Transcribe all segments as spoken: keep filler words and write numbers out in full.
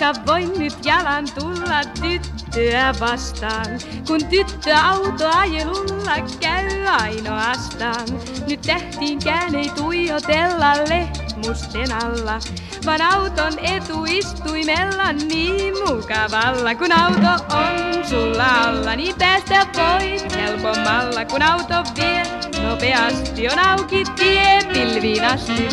Enkä voi nyt jalan tulla tyttöä vastaan, kun tyttö autoajelulla käy ainoastaan. Nyt tähtiinkään ei tuijotella lehmusten alla, vaan auton etuistuimella niin mukavalla. Kun auto on sulla alla, niin päästä voit helpommalla. Kun auto vie nopeasti, on auki tie pilviin asti.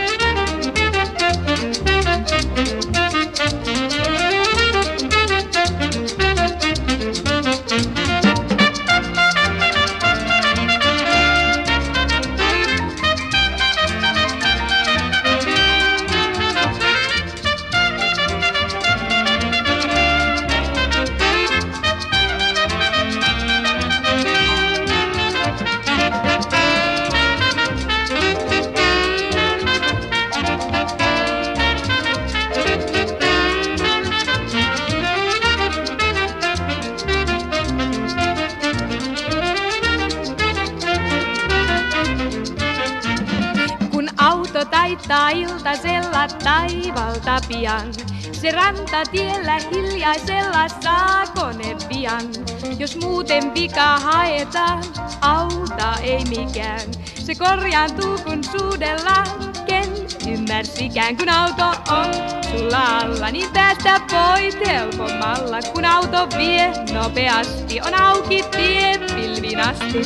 Taittaa iltasella taivalta pian, se rantatiellä hiljaisella saa kone pian. Jos muuten vika haetaan, auta ei mikään, se korjaantuu kun suudellaan, ken ymmärsikään. Kun auto on sulla alla, niin päästä voit helpommalla. Kun auto vie nopeasti, on auki tie pilviin asti.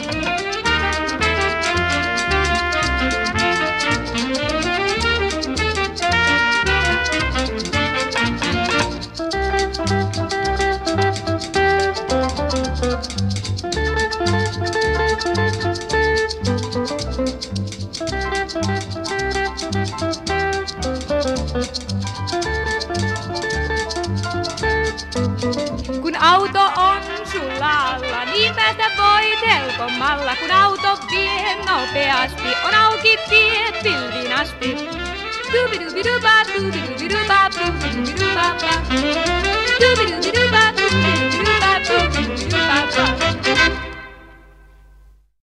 Kun auto on sulla alla, niin päästä voit helpommalla. Kun auto vie nopeasti, on auki tie pilviin asti. Tubidubiduba, tubidubiduba, tubidubiduba.